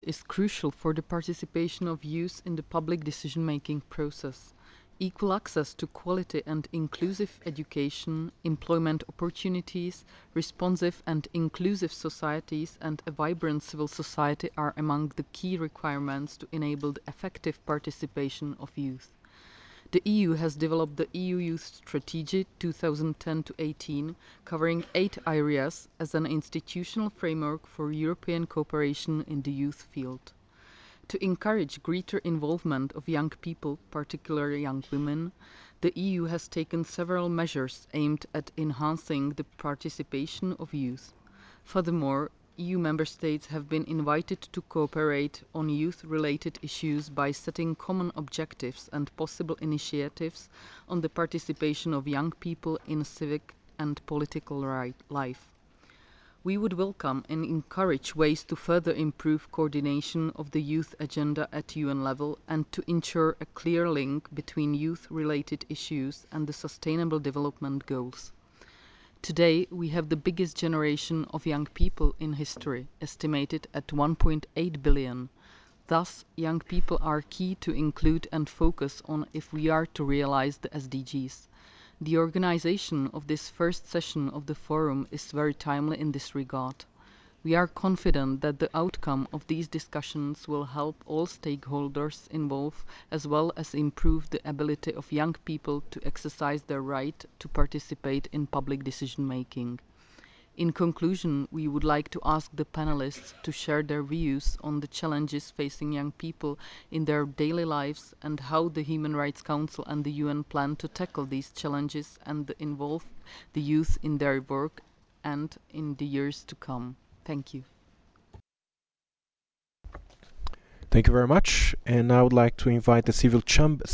is crucial for the participation of youth in the public decision-making process. Equal access to quality and inclusive education, employment opportunities, responsive and inclusive societies, and a vibrant civil society are among the key requirements to enable the effective participation of youth. The EU has developed the EU Youth Strategy 2010-18, covering 8 areas as an institutional framework for European cooperation in the youth field. To encourage greater involvement of young people, particularly young women, the EU has taken several measures aimed at enhancing the participation of youth. Furthermore, EU member states have been invited to cooperate on youth-related issues by setting common objectives and possible initiatives on the participation of young people in civic and political life. We would welcome and encourage ways to further improve coordination of the youth agenda at UN level and to ensure a clear link between youth-related issues and the Sustainable Development Goals. Today, we have the biggest generation of young people in history, estimated at 1.8 billion. Thus, young people are key to include and focus on if we are to realize the SDGs. The organization of this first session of the forum is very timely in this regard. We are confident that the outcome of these discussions will help all stakeholders involved as well as improve the ability of young people to exercise their right to participate in public decision making. In conclusion, we would like to ask the panelists to share their views on the challenges facing young people in their daily lives and how the Human Rights Council and the UN plan to tackle these challenges and involve the youth in their work and in the years to come. Thank you. Thank you very much. And I would like to invite the